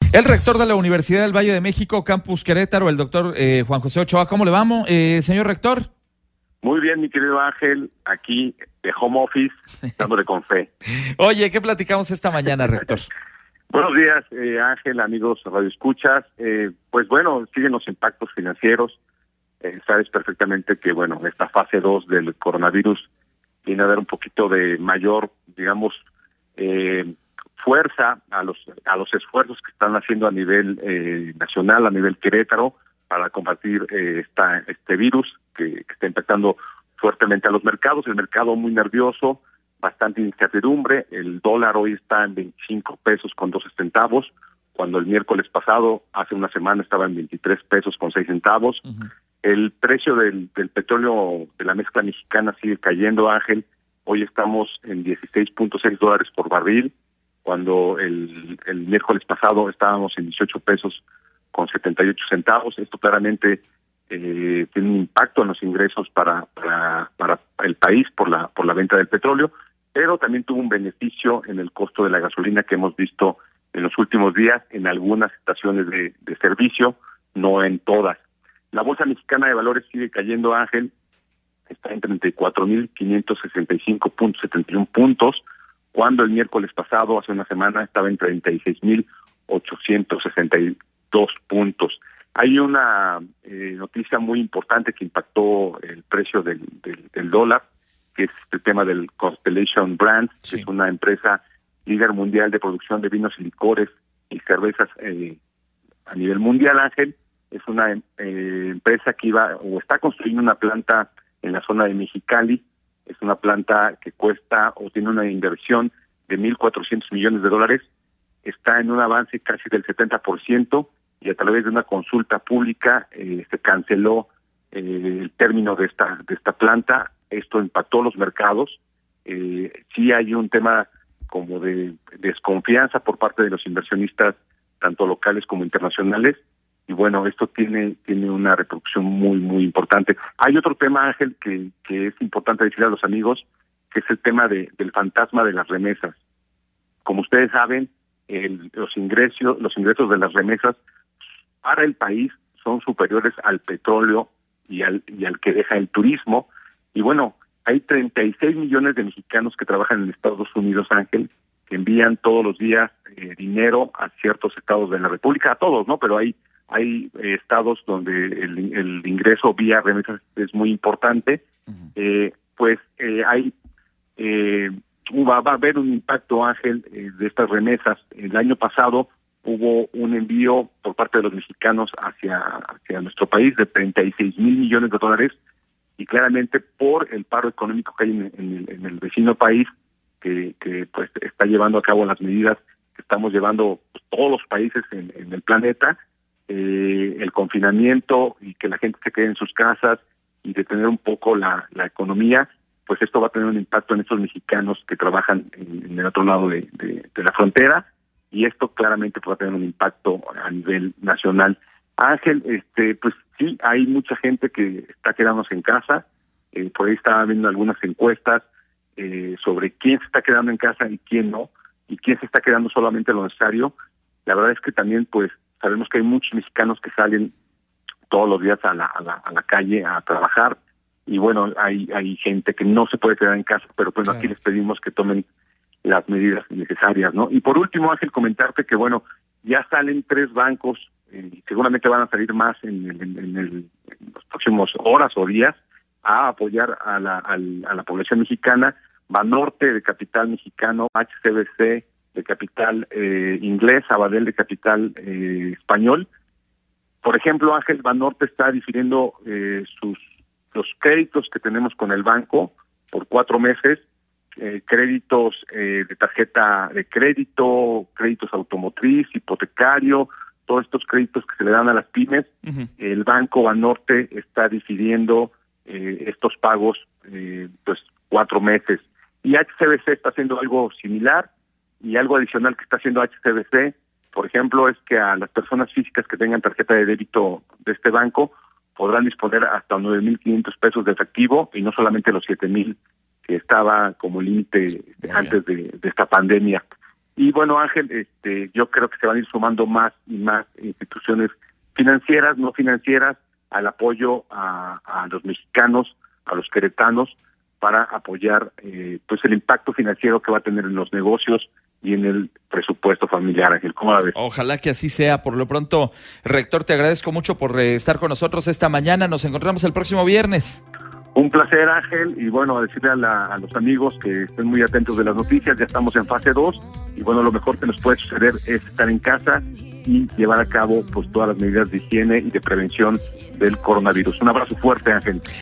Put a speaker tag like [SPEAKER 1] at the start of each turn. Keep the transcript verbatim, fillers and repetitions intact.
[SPEAKER 1] El rector de la Universidad del Valle de México, Campus Querétaro, el doctor eh, Juan José Ochoa. ¿Cómo le vamos, eh, señor rector?
[SPEAKER 2] Muy bien, mi querido Ángel, aquí de home office, dándole con fe.
[SPEAKER 1] Oye, ¿qué platicamos esta mañana, rector?
[SPEAKER 2] Buenos días, eh, Ángel, amigos radioescuchas. Eh, pues bueno, siguen los impactos financieros. Eh, sabes perfectamente que, bueno, esta fase dos del coronavirus viene a dar un poquito de mayor, digamos, eh, fuerza a los a los esfuerzos que están haciendo a nivel eh, nacional, a nivel Querétaro, para combatir eh, esta este virus que, que está impactando fuertemente a los mercados. El mercado muy nervioso, bastante incertidumbre. El dólar hoy está en veinticinco pesos con doce centavos, cuando el miércoles pasado, hace una semana, estaba en veintitrés pesos con seis centavos. Uh-huh. El precio del, del petróleo de la mezcla mexicana sigue cayendo, Ángel. Hoy estamos en dieciséis punto seis dólares por barril, cuando el, el miércoles pasado estábamos en dieciocho pesos con setenta y ocho centavos. Esto claramente eh, tiene un impacto en los ingresos para, para para el país por la por la venta del petróleo, pero también tuvo un beneficio en el costo de la gasolina que hemos visto en los últimos días en algunas estaciones de, de servicio, no en todas. La Bolsa Mexicana de Valores sigue cayendo, Ángel, está en treinta y cuatro mil quinientos sesenta y cinco punto setenta y uno puntos, cuando el miércoles pasado, hace una semana, estaba en treinta y seis mil ochocientos sesenta y dos puntos. Hay una eh, noticia muy importante que impactó el precio del, del, del dólar, que es el tema del Constellation Brands, sí. que es una empresa líder mundial de producción de vinos y licores y cervezas eh, a nivel mundial, Ángel. Es una eh, empresa que iba o está construyendo una planta en la zona de Mexicali. Es una planta que cuesta o tiene una inversión de mil cuatrocientos millones de dólares. Está en un avance casi del setenta por ciento y a través de una consulta pública eh, se canceló eh, el término de esta de esta planta. Esto impactó los mercados. Eh, sí hay un tema como de desconfianza por parte de los inversionistas, tanto locales como internacionales. Y bueno, esto tiene tiene una repercusión muy, muy importante. Hay otro tema, Ángel, que, que es importante decirle a los amigos, que es el tema de, del fantasma de las remesas. Como ustedes saben, el, los ingresos los ingresos de las remesas para el país son superiores al petróleo y al, y al que deja el turismo. Y bueno, hay treinta y seis millones de mexicanos que trabajan en Estados Unidos, Ángel, que envían todos los días eh, dinero a ciertos estados de la República, a todos, ¿no? Pero hay Hay eh, estados donde el, el ingreso vía remesas es muy importante. Uh-huh. Eh, pues eh, hay eh, va, va a haber un impacto, Ángel, eh, de estas remesas. El año pasado hubo un envío por parte de los mexicanos hacia hacia nuestro país de treinta y seis mil millones de dólares, y claramente por el paro económico que hay en, en, el, en el vecino país, que, que pues está llevando a cabo las medidas que estamos llevando pues, todos los países en, en el planeta. Eh, el confinamiento y que la gente se quede en sus casas y detener un poco la, la economía, pues esto va a tener un impacto en estos mexicanos que trabajan en, en el otro lado de, de, de la frontera, y esto claramente va a tener un impacto a nivel nacional. Ángel, este, pues sí, hay mucha gente que está quedándose en casa. Eh, por ahí estaba viendo algunas encuestas eh, sobre quién se está quedando en casa y quién no, y quién se está quedando solamente lo necesario. La verdad es que también, pues, sabemos que hay muchos mexicanos que salen todos los días a la, a la, a la calle a trabajar, y bueno, hay hay gente que no se puede quedar en casa, pero bueno, claro, aquí les pedimos que tomen las medidas necesarias, ¿no? Y por último, Ángel, comentarte que bueno, ya salen tres bancos, eh, seguramente van a salir más en, en, en, el, en los próximos horas o días, a apoyar a la, a la, a la población mexicana. Banorte, de capital mexicano, H C B C, de capital eh, inglés, Sabadell, de capital eh, español. Por ejemplo, Ángel, Banorte está difiriendo eh, sus los créditos que tenemos con el banco por cuatro meses, eh, créditos eh, de tarjeta de crédito, créditos automotriz, hipotecario, todos estos créditos que se le dan a las pymes. Uh-huh. El banco Banorte está difiriendo eh, estos pagos eh, pues cuatro meses. Y H C B C está haciendo algo similar. Y algo adicional que está haciendo H C B C, por ejemplo, es que a las personas físicas que tengan tarjeta de débito de este banco podrán disponer hasta nueve mil quinientos pesos de efectivo, y no solamente los siete mil que estaba como límite antes de, de esta pandemia. Y bueno, Ángel, este, yo creo que se van a ir sumando más y más instituciones financieras, no financieras, al apoyo a, a los mexicanos, a los queretanos, para apoyar eh, pues el impacto financiero que va a tener en los negocios y en el presupuesto familiar, Ángel. ¿Cómo la ves?
[SPEAKER 1] Ojalá que así sea. Por lo pronto, rector, te agradezco mucho por eh, estar con nosotros esta mañana. Nos encontramos el próximo viernes.
[SPEAKER 2] Un placer, Ángel, y bueno, a decirle a, la, a los amigos que estén muy atentos de las noticias. Ya estamos en fase dos, y bueno, lo mejor que nos puede suceder es estar en casa y llevar a cabo pues todas las medidas de higiene y de prevención del coronavirus. Un abrazo fuerte, Ángel.